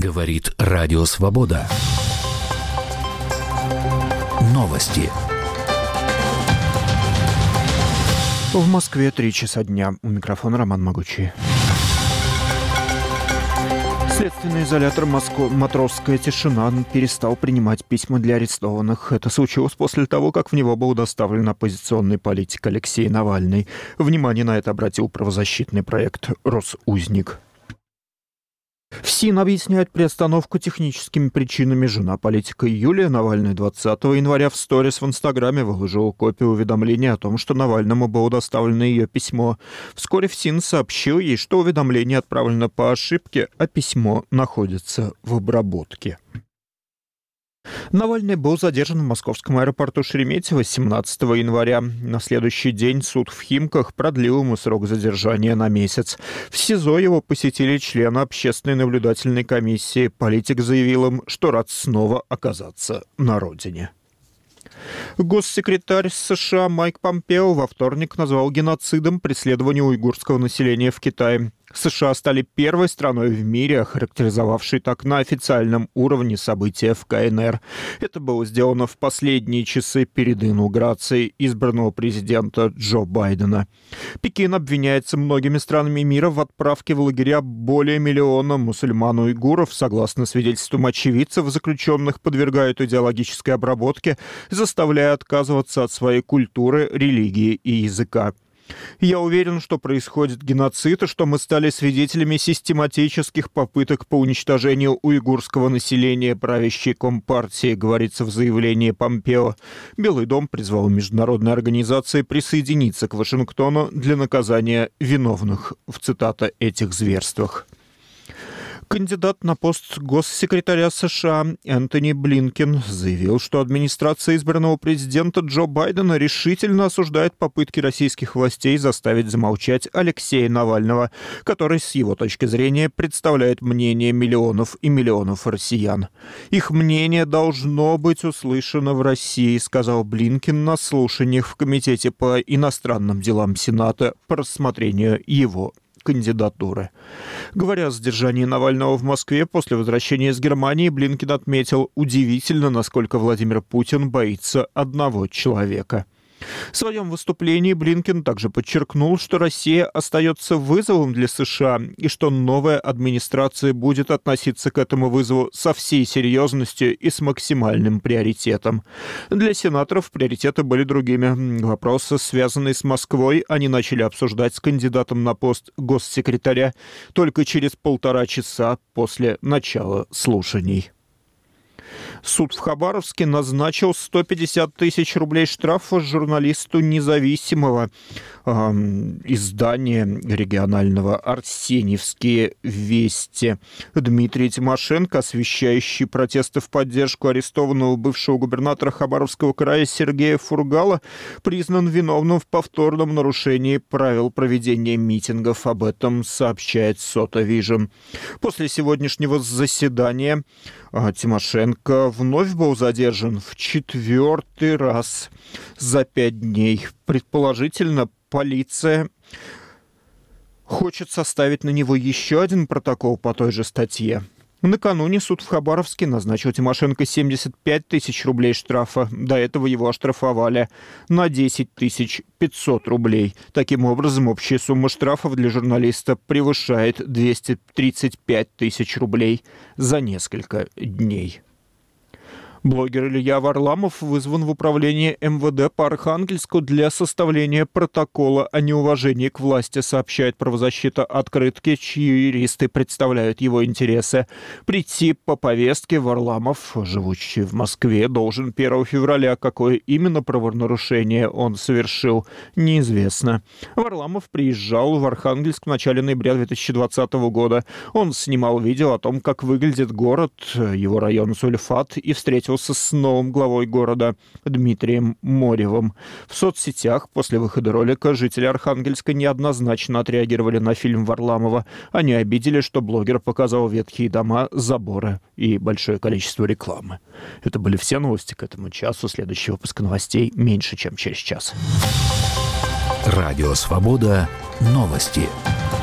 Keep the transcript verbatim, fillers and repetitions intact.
Говорит Радио Свобода. Новости. В Москве три часа дня. У микрофона Роман Могучий. Следственный изолятор Москва «Матросская тишина» перестал принимать письма для арестованных. Это случилось после того, как в него был доставлен оппозиционный политик Алексей Навальный. Внимание на это обратил правозащитный проект «Росузник». В СИН объясняют приостановку техническими причинами. Жена политика Юлия Навальная двадцатого января в сторис в Инстаграме выложила копию уведомления о том, что Навальному было доставлено ее письмо. Вскоре в СИН сообщил ей, что уведомление отправлено по ошибке, а письмо находится в обработке. Навальный был задержан в московском аэропорту Шереметьево семнадцатого января. На следующий день суд в Химках продлил ему срок задержания на месяц. В СИЗО его посетили члены общественной наблюдательной комиссии. Политик заявил им, что рад снова оказаться на родине. Госсекретарь США Майк Помпео во вторник назвал геноцидом преследование уйгурского населения в Китае. США стали первой страной в мире, охарактеризовавшей так на официальном уровне события в КНР. Это было сделано в последние часы перед инаугурацией избранного президента Джо Байдена. Пекин обвиняется многими странами мира в отправке в лагеря более миллиона мусульман-уйгуров. Согласно свидетельствам очевидцев, заключенных подвергают идеологической обработке, заставляя отказываться от своей культуры, религии и языка. Я уверен, что происходит геноцид, и что мы стали свидетелями систематических попыток по уничтожению уйгурского населения правящей Компартии, говорится в заявлении Помпео. Белый дом призвал международные организации присоединиться к Вашингтону для наказания виновных в, цитата, этих зверствах. Кандидат на пост госсекретаря США Энтони Блинкен заявил, что администрация избранного президента Джо Байдена решительно осуждает попытки российских властей заставить замолчать Алексея Навального, который, с его точки зрения, представляет мнение миллионов и миллионов россиян. «Их мнение должно быть услышано в России», сказал Блинкен на слушаниях в Комитете по иностранным делам Сената по рассмотрению его кандидатуры. Говоря о задержании Навального в Москве после возвращения из Германии, Блинкен отметил: удивительно, насколько Владимир Путин боится одного человека. В своем выступлении Блинкен также подчеркнул, что Россия остается вызовом для США и что новая администрация будет относиться к этому вызову со всей серьезностью и с максимальным приоритетом. Для сенаторов приоритеты были другими. Вопросы, связанные с Москвой, они начали обсуждать с кандидатом на пост госсекретаря только через полтора часа после начала слушаний. Суд в Хабаровске назначил сто пятьдесят тысяч рублей штрафа журналисту независимого э, издания регионального «Арсеньевские вести». Дмитрий Тимошенко, освещающий протесты в поддержку арестованного бывшего губернатора Хабаровского края Сергея Фургала, признан виновным в повторном нарушении правил проведения митингов. Об этом сообщает Сота Вижн. После сегодняшнего заседания э, Тимошенко вновь был задержан в четвертый раз за пять дней. Предположительно, полиция хочет составить на него еще один протокол по той же статье. Накануне суд в Хабаровске назначил Тимошенко семьдесят пять тысяч рублей штрафа. До этого его оштрафовали на десять тысяч пятьсот рублей. Таким образом, общая сумма штрафов для журналиста превышает двести тридцать пять тысяч рублей за несколько дней. Блогер Илья Варламов вызван в управление эм вэ дэ по Архангельску для составления протокола о неуважении к власти, сообщает правозащита «Открытки», чьи юристы представляют его интересы. Прийти по повестке Варламов, живущий в Москве, должен первого февраля. Какое именно правонарушение он совершил, неизвестно. Варламов приезжал в Архангельск в начале ноября две тысячи двадцатого года. Он снимал видео о том, как выглядит город, его район Сульфат, и встретил с новым главой города Дмитрием Моревым. В соцсетях после выхода ролика жители Архангельска неоднозначно отреагировали на фильм Варламова. Они обидели, что блогер показал ветхие дома, заборы и большое количество рекламы. Это были все новости к этому часу. Следующий выпуск новостей меньше, чем через час. Радио Свобода. Новости.